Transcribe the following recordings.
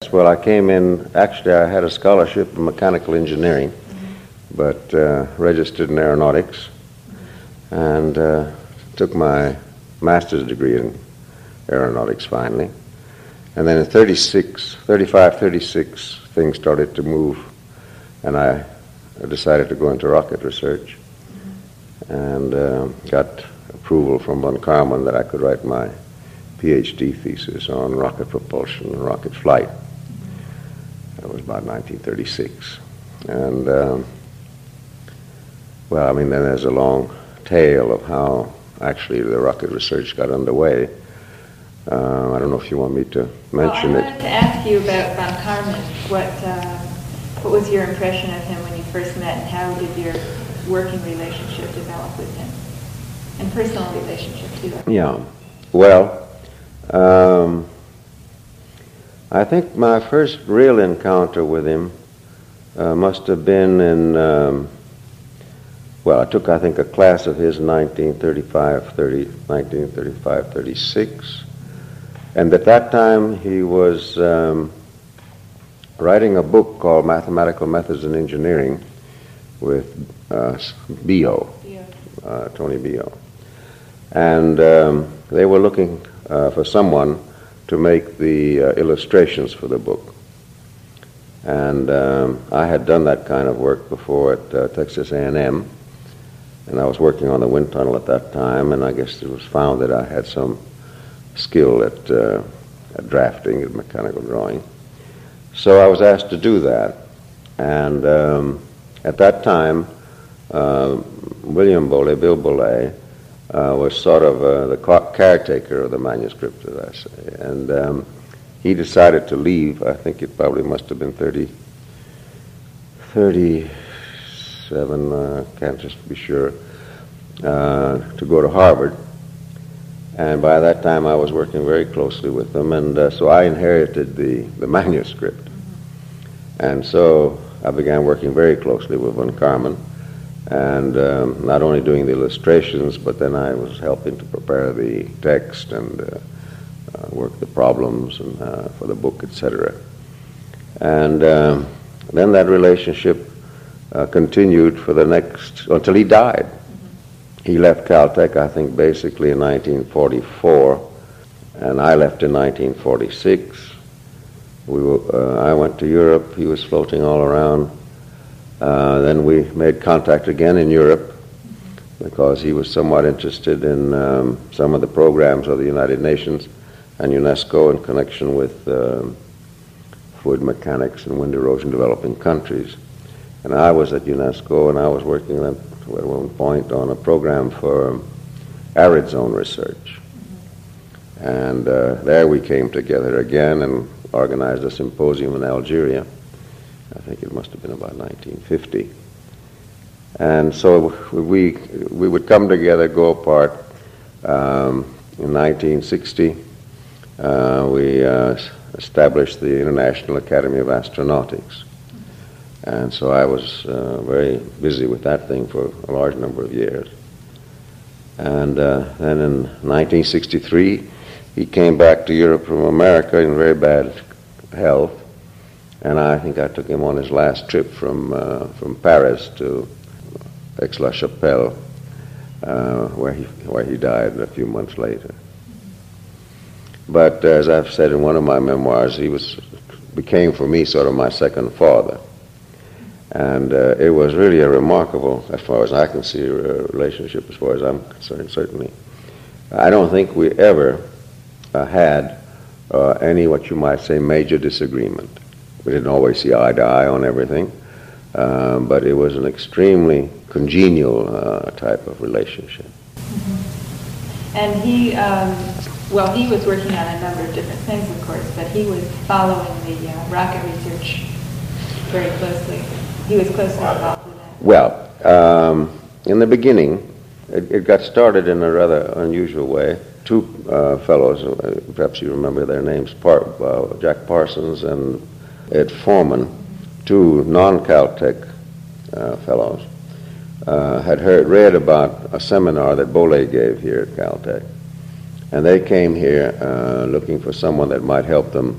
Well, I came in, actually I had a scholarship in mechanical engineering, but registered in aeronautics, and took my master's degree in aeronautics finally. And then in 36, things started to move, and I decided to go into rocket research, and got approval from von Karman that I could write my PhD thesis on rocket propulsion and rocket flight. That was about 1936. And, well, I mean, then there's a long tale of how actually the rocket research got underway. I don't know if you want me to mention it. I wanted to ask you about von Karman. What was your impression of him when you first met, and how did your working relationship develop with him? And personal relationship, too. Yeah. Well, I think my first real encounter with him must have been in, well, I took, I think, a class of his in 1935-36. And at that time, he was writing a book called Mathematical Methods in Engineering with Biot, Tony Biot. And they were looking for someone to make the illustrations for the book. And I had done that kind of work before at Texas A&M, and I was working on the wind tunnel at that time, and I guess it was found that I had some skill at drafting and mechanical drawing. So I was asked to do that. And at that time, William Bolle, Bill Bolle, was sort of the caretaker of the manuscript, as I say. And he decided to leave. I think it probably must have been 37, can't just be sure, to go to Harvard. And by that time I was working very closely with them, and so I inherited the manuscript. And so I began working very closely with von Karman, and not only doing the illustrations, but then I was helping to prepare the text and work the problems and for the book, etc. And then that relationship continued for the next, until he died. He left Caltech, I think, basically in 1944, and I left in 1946. I went to Europe. He was floating all around. Then we made contact again in Europe because he was somewhat interested in some of the programs of the United Nations and UNESCO in connection with fluid mechanics and wind erosion developing countries. And I was at UNESCO, and I was working at one point on a program for arid zone research. And there we came together again and organized a symposium in Algeria. I think it must have been about 1950. And so we would come together, go apart. In 1960, we established the International Academy of Astronautics. And so I was very busy with that thing for a large number of years. And then in 1963, he came back to Europe from America in very bad health. And I think I took him on his last trip from Paris to Aix-la-Chapelle, where he died a few months later. But as I've said in one of my memoirs, he became for me sort of my second father. And it was really a remarkable, as far as I can see, relationship as far as I'm concerned, certainly. I don't think we ever had any, what you might say, major disagreement. We didn't always see eye to eye on everything, but it was an extremely congenial type of relationship. Mm-hmm. And he was working on a number of different things, of course, but he was following the rocket research very closely. He was closely involved with that. Well, in the beginning, it got started in a rather unusual way. Two fellows, perhaps you remember their names, Jack Parsons and Ed Foreman, two non-Caltech fellows, had read about a seminar that Bolle gave here at Caltech. And they came here looking for someone that might help them to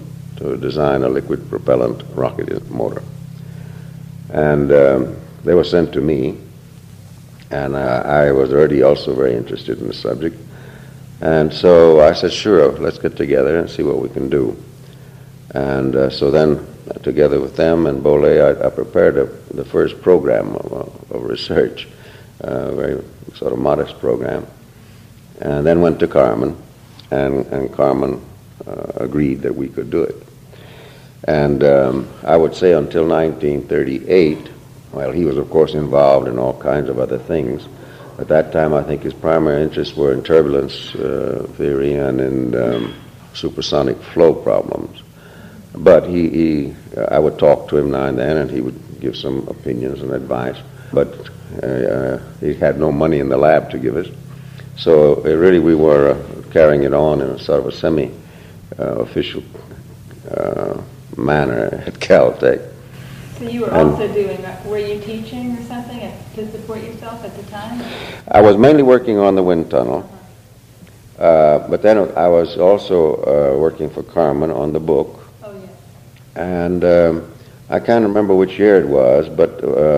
to design a liquid propellant rocket motor. And they were sent to me, and I was already also very interested in the subject. And so I said, sure, let's get together and see what we can do. And so then, together with them and Bollée, I prepared the first program of research, a very sort of modest program, and then went to Kármán, and Kármán agreed that we could do it. And I would say until 1938, well, he was of course involved in all kinds of other things. At that time, I think his primary interests were in turbulence theory and in supersonic flow problems. But I would talk to him now and then, and he would give some opinions and advice. But he had no money in the lab to give us. So really we were carrying it on in a sort of a semi-official manner at Caltech. So you were also were you teaching or something to support yourself at the time? I was mainly working on the wind tunnel. But then I was also working for Kármán on the book. Oh, yes. And I can't remember which year it was, but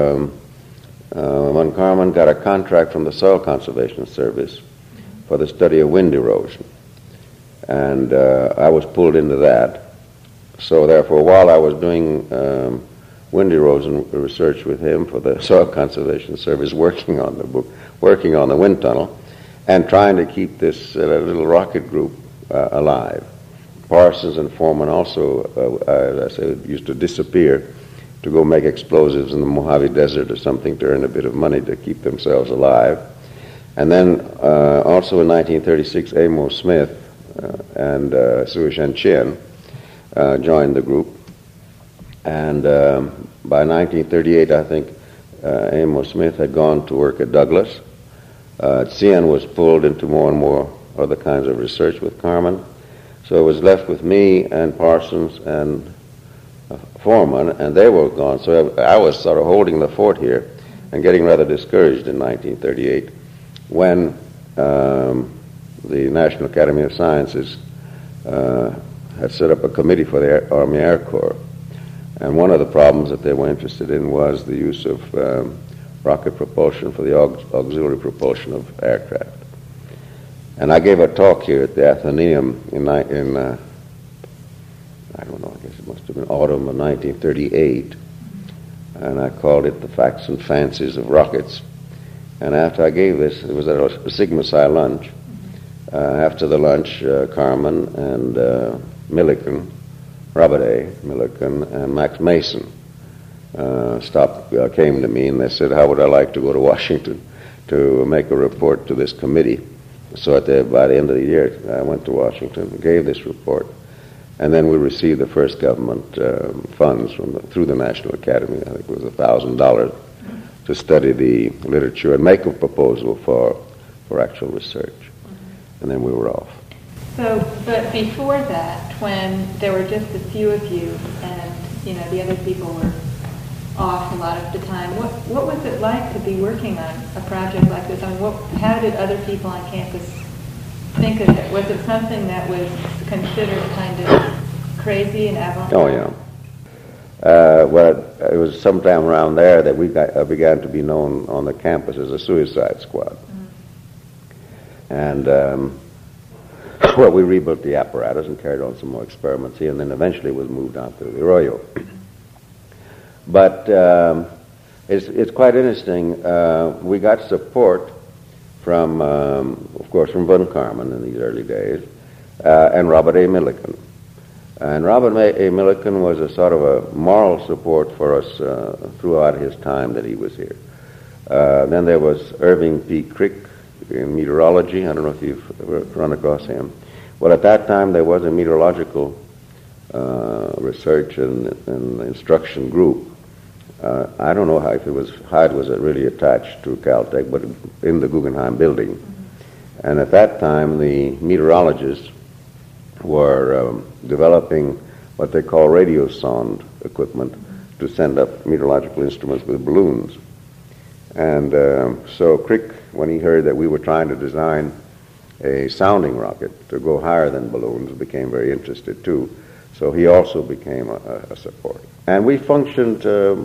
when Kármán got a contract from the Soil Conservation Service for the study of wind erosion. And I was pulled into that. So therefore, while I was doing wind erosion research with him for the Soil Conservation Service, working on the book, working on the wind tunnel, and trying to keep this little rocket group alive. Parsons and Foreman also, as I say, used to disappear to go make explosives in the Mojave Desert or something to earn a bit of money to keep themselves alive. And then also in 1936, Amos Smith and Sui Shen-Chien joined the group. And by 1938, I think Amos Smith had gone to work at Douglas. Chien was pulled into more and more other kinds of research with Kármán. So it was left with me and Parsons and Foreman, and they were gone. So I was sort of holding the fort here and getting rather discouraged in 1938 when the National Academy of Sciences had set up a committee for the Army Air Corps. And one of the problems that they were interested in was the use of rocket propulsion for the auxiliary propulsion of aircraft. And I gave a talk here at the Athenaeum in I don't know, I guess it must have been autumn of 1938, and I called it The Facts and Fancies of Rockets. And after I gave this, it was at a Sigma Psi lunch. After the lunch, Kármán and Millikan, Robert Millikan, and Max Mason came to me, and they said, how would I like to go to Washington to make a report to this committee? So by the end of the year, I went to Washington and gave this report. And then we received the first government funds through the National Academy. I think it was $1,000 to study the literature and make a proposal for actual research. And then we were off. So, but before that, when there were just a few of you and, the other people were off a lot of the time, what was it like to be working on a project like this? I mean, how did other people on campus think of it? Was it something that was considered kind of crazy and avant-garde? Oh, yeah. Well, it was sometime around there that we began to be known on the campus as a suicide squad. Mm-hmm. And, well, we rebuilt the apparatus and carried on some more experiments here, and then eventually was moved out to the Arroyo. But it's quite interesting. We got support from, of course, from von Kármán in these early days, and Robert A. Millikan. And Robert A. Millikan was a sort of a moral support for us throughout his time that he was here. Then there was Irving P. Crick in meteorology. I don't know if you've ever run across him. Well, at that time there was a meteorological research and instruction group. I don't know how it was really attached to Caltech, but in the Guggenheim building. Mm-hmm. And at that time, the meteorologists were developing what they call radiosonde equipment to send up meteorological instruments with balloons. And so Crick, when he heard that we were trying to design a sounding rocket to go higher than balloons, became very interested too. So he also became a supporter. And we functioned,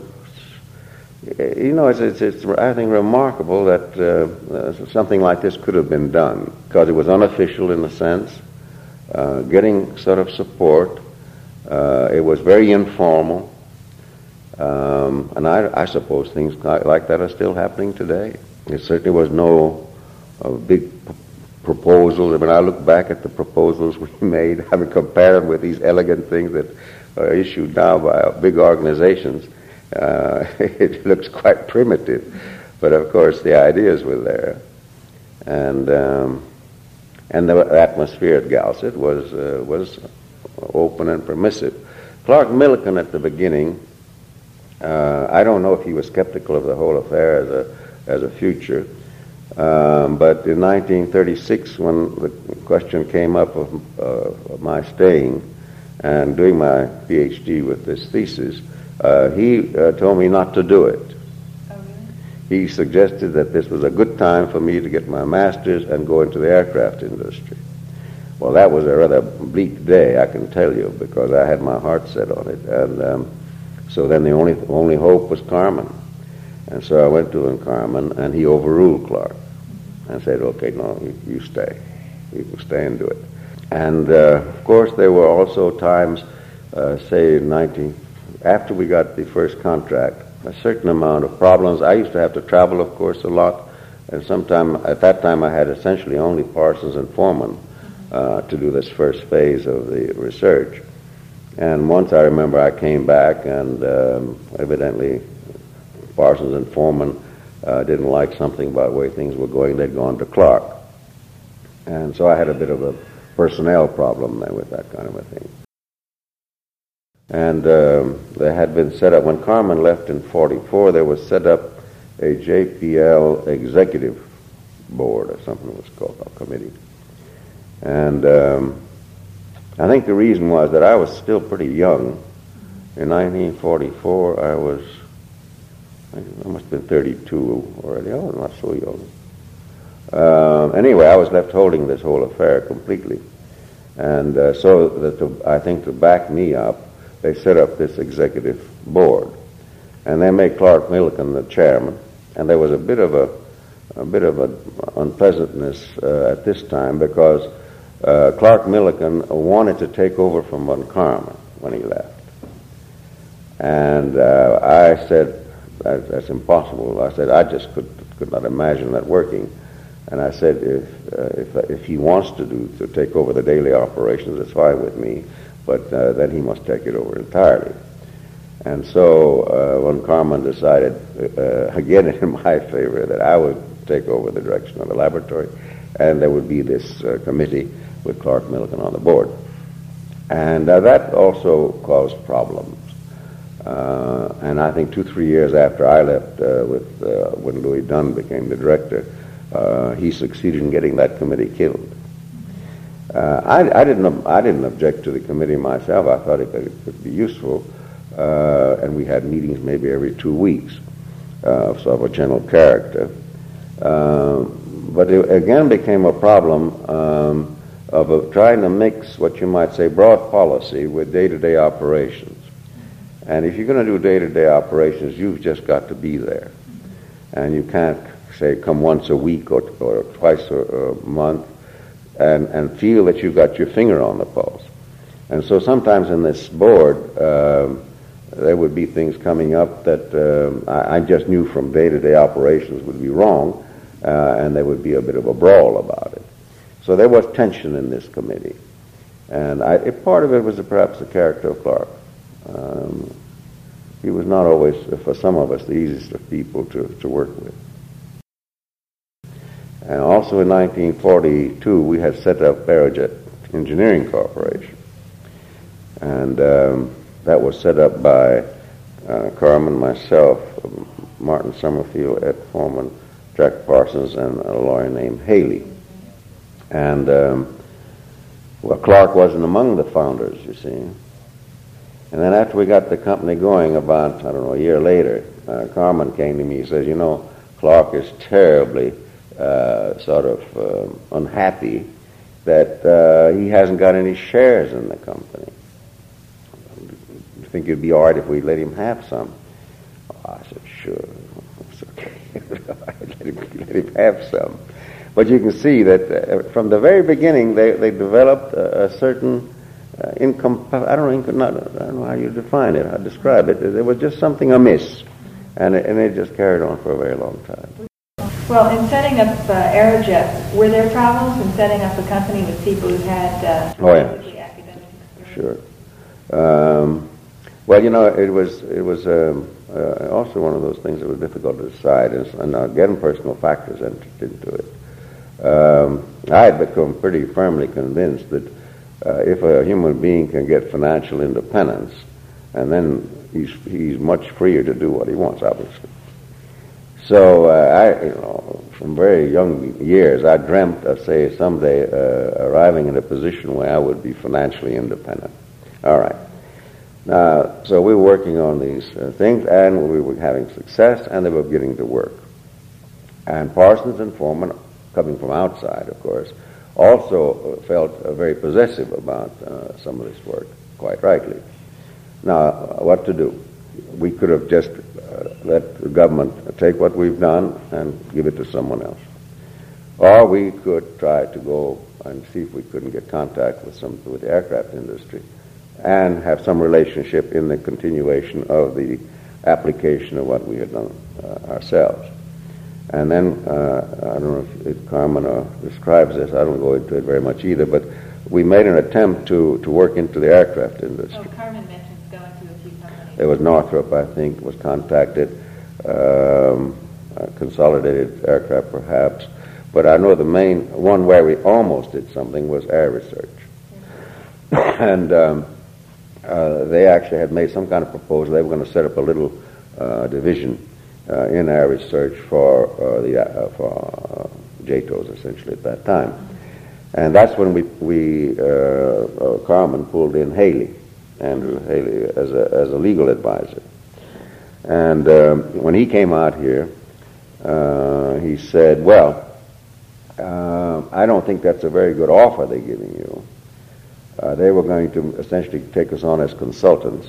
it's I think remarkable that something like this could have been done, because it was unofficial in a sense, getting sort of support. It was very informal. And I suppose things like that are still happening today. There certainly was no big proposals. I mean, I look back at the proposals we made, I mean, compare them with these elegant things that are issued now by big organizations. It looks quite primitive, but of course the ideas were there, and the atmosphere at Galsett was open and permissive. Clark Millikan at the beginning, I don't know if he was skeptical of the whole affair as a future. But in 1936, when the question came up of my staying and doing my PhD with this thesis, he told me not to do it. Oh, really? He suggested that this was a good time for me to get my master's and go into the aircraft industry. Well, that was a rather bleak day, I can tell you, because I had my heart set on it. And so then the only hope was Carman. And so I went to Carman, and he overruled Clark and said, okay, no, you stay. You can stay and do it. And, of course, there were also times, say, after we got the first contract, a certain amount of problems. I used to have to travel, of course, a lot. And at that time, I had essentially only Parsons and Foreman to do this first phase of the research. And once I remember I came back, and evidently Parsons and Foreman didn't like something about the way things were going. They'd gone to Clark. And so I had a bit of a personnel problem there with that kind of a thing. And there had been set up, when Carman left in 44, there was set up a JPL executive board, or something it was called, a committee. And I think the reason was that I was still pretty young. In 1944, I must have been 32 already. I was not so young. Anyway, I was left holding this whole affair completely. And so that I think to back me up, they set up this executive board. And they made Clark Millikan the chairman. And there was a bit of unpleasantness at this time, because Clark Millikan wanted to take over from von Karman when he left. And I said, that's impossible. I said, I just could not imagine that working. And I said, if he wants to take over the daily operations, it's fine with me, but then he must take it over entirely. And so von Karman decided, again in my favor, that I would take over the direction of the laboratory, and there would be this committee with Clark Millikan on the board. And that also caused problems. And I think 2-3 years after I left, when Louis Dunn became the director, he succeeded in getting that committee killed. I didn't object to the committee myself. I thought it could be useful, and we had meetings maybe every 2 weeks of sort of a general character. But it again became a problem of trying to mix what you might say broad policy with day-to-day operations. And if you're going to do day-to-day operations, you've just got to be there. And you can't, say, come once a week or twice a month and feel that you've got your finger on the pulse. And so sometimes in this board, there would be things coming up that I just knew from day-to-day operations would be wrong, and there would be a bit of a brawl about it. So there was tension in this committee. And part of it was perhaps the character of Clark. He was not always, for some of us, the easiest of people to work with. And also in 1942, we had set up Aerojet Engineering Corporation. And that was set up by Carman, myself, Martin Summerfield, Ed Foreman, Jack Parsons, and a lawyer named Haley. And Clark wasn't among the founders, you see. And then after we got the company going, about, I don't know, a year later, Carman came to me. He says, Clark is terribly unhappy that he hasn't got any shares in the company. think it'd be all right if we let him have some? I said, sure, it's okay. let him have some. But you can see that from the very beginning, they developed a certain I don't know how you define it, how to describe it. There was just something amiss, and it just carried on for a very long time. Well, in setting up Aerojet, were there problems in setting up a company with people who had basically academic experience? Sure. Well, it was also one of those things that was difficult to decide, and again, personal factors entered into it. I had become pretty firmly convinced that if a human being can get financial independence, and then he's much freer to do what he wants, obviously. So from very young years, I dreamt of, say, someday arriving in a position where I would be financially independent. All right. So we were working on these things, and we were having success, and they were beginning to work. And Parsons and Foreman, coming from outside, of course, also felt very possessive about some of this work, quite rightly. Now, what to do? We could have just let the government take what we've done and give it to someone else. Or we could try to go and see if we couldn't get contact with the aircraft industry and have some relationship in the continuation of the application of what we had done ourselves. And then, I don't know if Carmen describes this, I don't go into it very much either, but we made an attempt to work into the aircraft industry. Oh, Carmen mentions going to a few companies. There was Northrop, I think, was contacted, Consolidated Aircraft perhaps, but I know the main one where we almost did something was Air Research. And they actually had made some kind of proposal. They were going to set up a little division in Air Research for JATOs, essentially, at that time. And that's when Carmen pulled in Andrew Haley, as a legal advisor. And when he came out here, he said, well, I don't think that's a very good offer they're giving you. They were going to essentially take us on as consultants,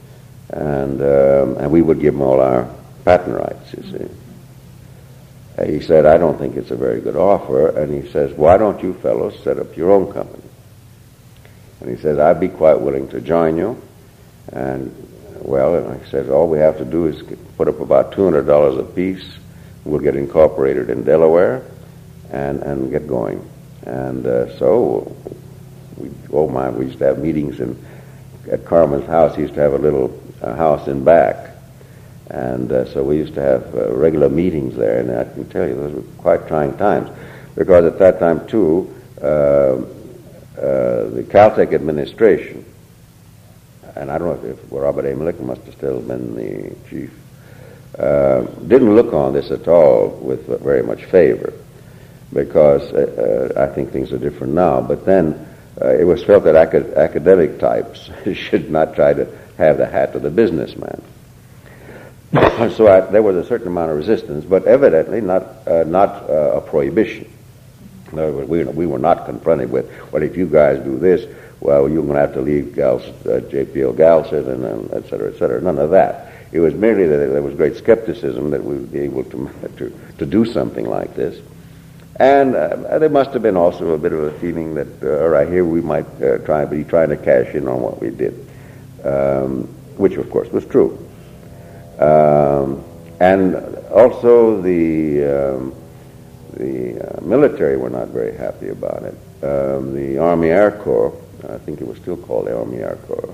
and we would give them all our patent rights, you see. He said, I don't think it's a very good offer, and he says, why don't you fellows set up your own company? And he says, I'd be quite willing to join you. And, well, he says, all we have to do is put up about $200 a piece. We'll get incorporated in Delaware and get going. And so, we used to have meetings at Carmen's house. He used to have a little house in back. And so we used to have regular meetings there, and I can tell you those were quite trying times, because at that time, too, the Caltech administration, and I don't know if Robert A. Milliken must have still been the chief, didn't look on this at all with very much favor, because I think things are different now, but then it was felt that academic types should not try to have the hat of the businessman. So there was a certain amount of resistance, but evidently not a prohibition. In other words, we were not confronted with, well, if you guys do this, well, you're going to have to leave JPL Galseth, and et cetera, et cetera. None of that. It was merely that there was great skepticism that we would be able to do something like this. And there must have been also a bit of a feeling that, all right, here we might be trying to cash in on what we did, which, of course, was true. And also the military were not very happy about it. The Army Air Corps, I think it was still called the Army Air Corps,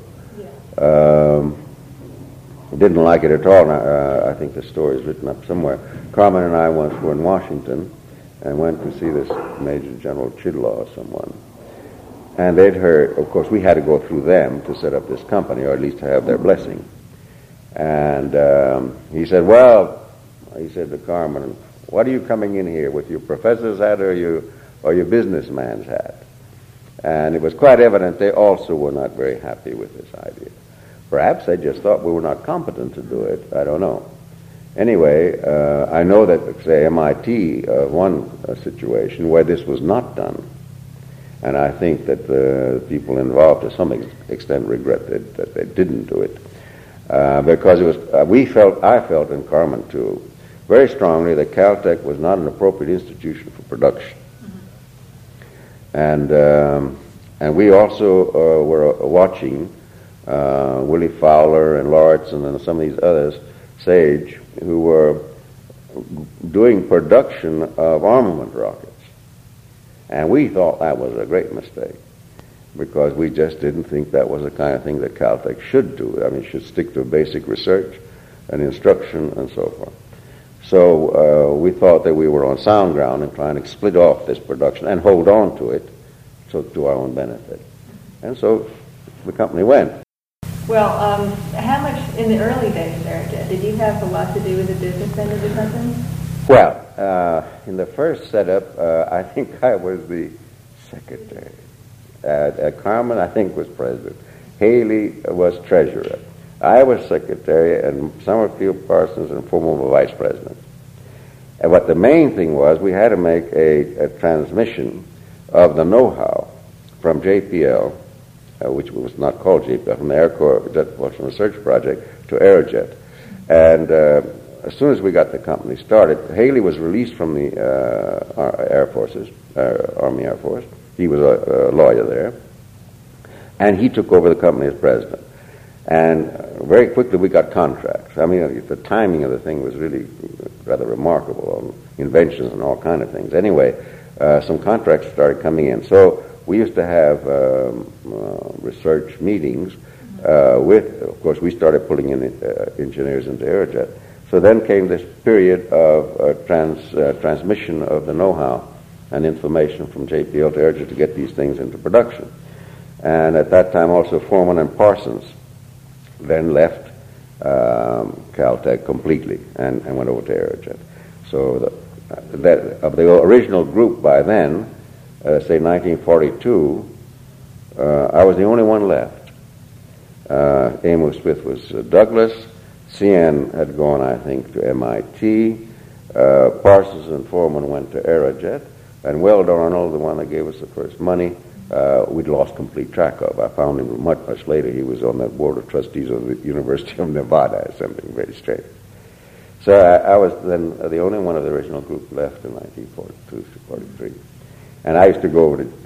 didn't like it at all. I think the story is written up somewhere. Carmen and I once were in Washington and went to see this Major General Chidlaw or someone. And they'd heard, of course, we had to go through them to set up this company, or at least to have their blessing. And he said, he said to Carmen, what are you coming in here with, your professor's hat or your businessman's hat? And it was quite evident they also were not very happy with this idea. Perhaps they just thought we were not competent to do it. I don't know. Anyway, I know that, say, MIT, one situation where this was not done. And I think that the people involved to some extent regret that they didn't do it. because it was, I felt, and Carmen too, very strongly that Caltech was not an appropriate institution for production. And we also were watching Willie Fowler and Lauritsen and some of these others, Sage, who were doing production of armament rockets. And we thought that was a great mistake, because we just didn't think that was the kind of thing that Caltech should do. I mean, it should stick to basic research and instruction and so forth. So we thought that we were on sound ground in trying to split off this production and hold on to it to our own benefit. And so the company went. Well, how much in the early days there, did you have a lot to do with the business end of the company? Well, in the first setup, I think I was the secretary. Carmen, I think, was president. Haley was treasurer. I was secretary, and Summerfield Parsons and Fulmer vice president. And what the main thing was, we had to make a transmission of the know-how from JPL, which was not called JPL, from the Air Corps Jet Propulsion Research Project, to Aerojet. And as soon as we got the company started, Haley was released from the Air Forces, Army Air Force. He was a lawyer there. And he took over the company as president. And very quickly we got contracts. I mean, the timing of the thing was really rather remarkable, inventions and all kind of things. Anyway, some contracts started coming in. So we used to have research meetings with, of course, we started pulling in engineers into Aerojet. So then came this period of transmission of the know-how and information from JPL to Aerojet to get these things into production. And at that time also Foreman and Parsons then left Caltech completely and went over to Aerojet. So of the original group by then, say 1942, I was the only one left. Amos Smith was Douglas. CN had gone, I think, to MIT. Parsons and Foreman went to Aerojet. And Weld Arnold, the one that gave us the first money, we'd lost complete track of. I found him much, much later. He was on the board of trustees of the University of Nevada, something very strange. So I was then the only one of the original group left in 1942-43. And I used to go over to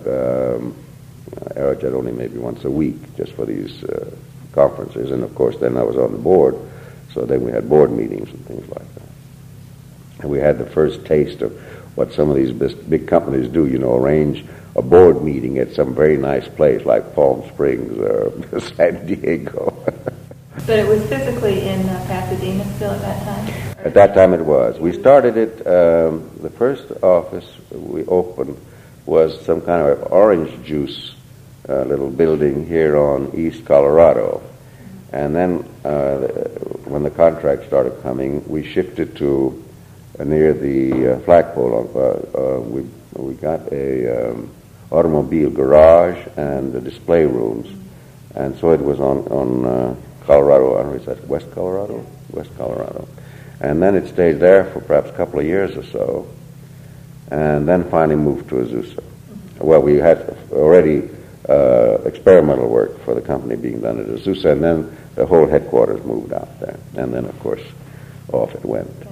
Aerojet only maybe once a week, just for these conferences. And of course, then I was on the board, so then we had board meetings and things like that. And we had the first taste of what some of these big companies do, arrange a board meeting at some very nice place like Palm Springs or San Diego. But it was physically in Pasadena still at that time? At that time it was. We started it, the first office we opened was some kind of orange juice little building here on East Colorado. And then when the contract started coming, we shifted to near the flagpole. We got a automobile garage and the display rooms. And so it was on Colorado, I don't know, is that West Colorado? Yeah. West Colorado. And then it stayed there for perhaps a couple of years or so, and then finally moved to Azusa. Well, we had already experimental work for the company being done at Azusa, and then the whole headquarters moved out there. And then, of course, off it went.